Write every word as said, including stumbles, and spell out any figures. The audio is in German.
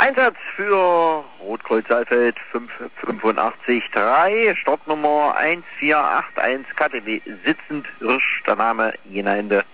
Einsatz für Rotkreuz Saalfeld fünf fünf acht drei, Startnummer eins vier acht eins, K T W sitzend, Hirsch, der Name Jena Ende.